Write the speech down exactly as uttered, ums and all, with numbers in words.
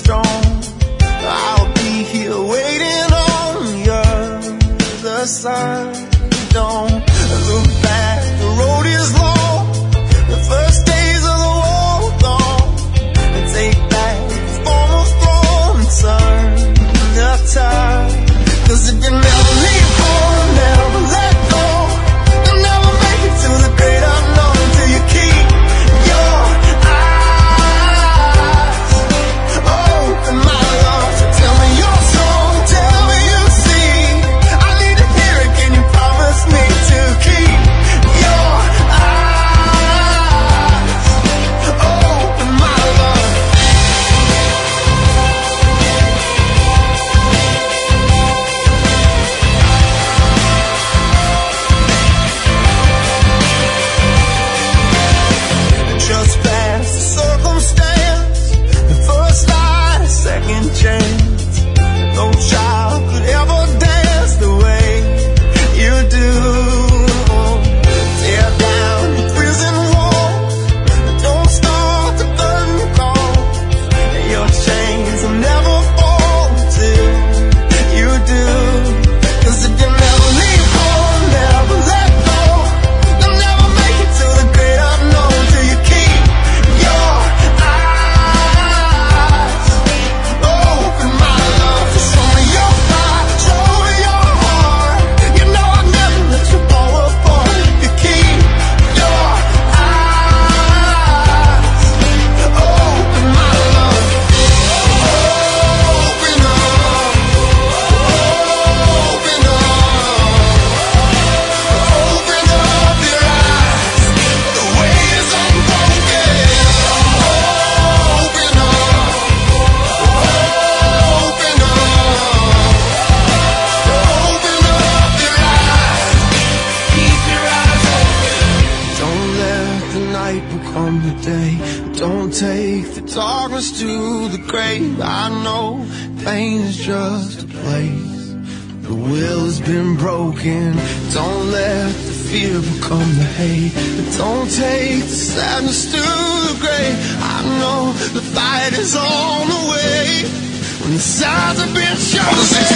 strong. I'll be here waiting on you. The sun, don't look back, the road is long. The first days of the war gone. Take back the former throne and turn the tide. Cause if you never leave home, never let go, you'll never make it to the great unknown till you keep your eyes open, my love. So tell me your song, tell me you see. I need to hear it, can you promise me to keep your eyes open, my love? Just past the circumstance, the first light, a second chance. No child could ever dance the way you do. Tear down the prison walls, don't start the curtain call. Your chains will never fall till you do. Cause if you never leave home, never let go, you'll never make it to the great unknown till you keep your eyes open, my love. So show me your fire, show me your heart. You know I'd never let you fall apart if you keep your eyes open, my love. Open up, open up, open up your eyes. The way is unbroken. Open up, open up, open up your eyes. Keep your eyes open. Don't let the night become the day. Don't take the darkness to the grave. I know pain is just a place. The will has been broken. Don't let the fear become the hate. Don't take the sadness to the grave. I know the fight is on the way. When the signs have been shown.